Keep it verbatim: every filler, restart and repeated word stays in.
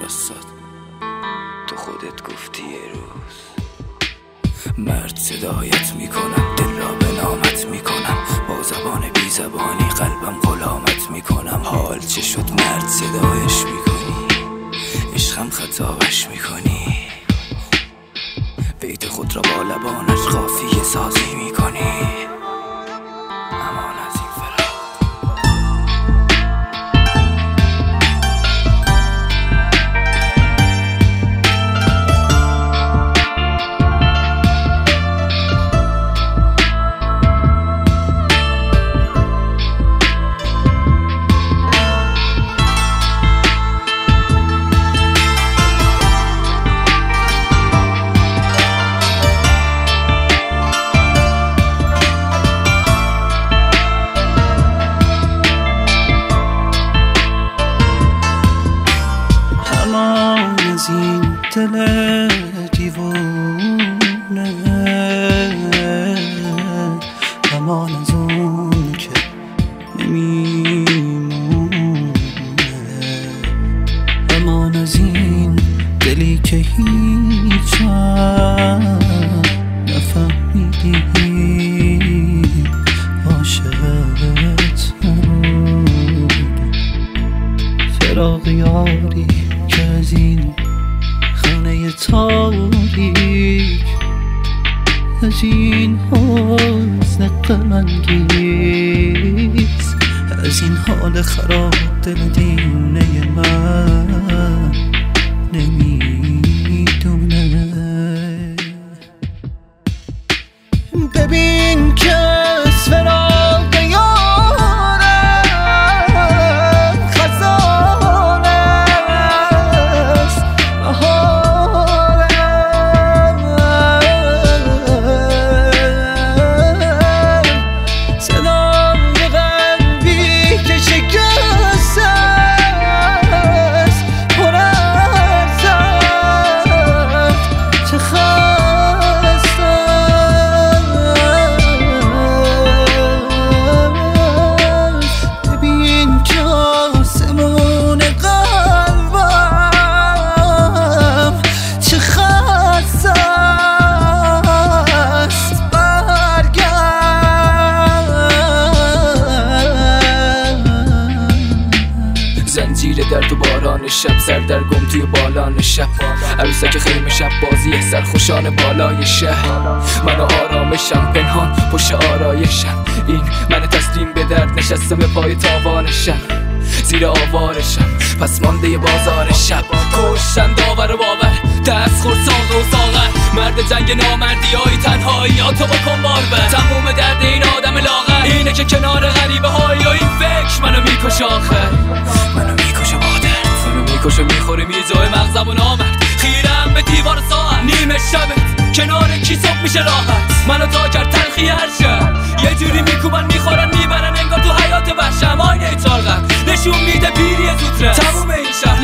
واسات تو خودت گفتی یه روز مرد صدایت میکنم، دل را به نامت میکنم، با زبان بی زبانی قلبم غلامت میکنم. حال چه شد مرد صدایش میکنی، عشقم خطابش میکنی، بیت خود را با لبانش قافیه سازی میکنی. امان از این فراق از این دل دیوونه، همان از اون که نمیمونه، همان از این دلی که هیچ وقت نفهمیدی عاشقت بود. فراق یاری که از این خانه تاریک، از این حزن غم‌انگیز، از این حال خراب دل دیوانه من نمیدونه. ببین که از فراق یارم خزانه است، بهارم صدای قلبی که شکست است، پر از درد چه زنجیر در تو باران شب، سردرگم توی بالان شب، عروسک خیمه شب بازی سرخوشان بالای شهر. من آرامشم پنهان پشت آرایشم، این من تسلیم به درد نشستم به پای تاوانشم، زیر آوارشم پس مانده بازار شب. کشتن داور و باور دست خورد ساغ و ساغر، مرد جنگ نامردی های تنهایی ها تو بکن بار بر. تموم درد این آدم لاغر اینه که کنار غریبه های و این فکر منو میکشه، آخر منو میکشه با درد، منو میکشه میخوره میجای مغزم و نامرد. خیرم به دیوار ساعت نیمه شبت کنار کی صبح میشه راحت، منو تا کرد تلخی هر شب، یه جوری میکوبن میخورن میبرن انگار تو حیات وحشم. آینه چارقم نشون میده پیری زودره، تموم این شهر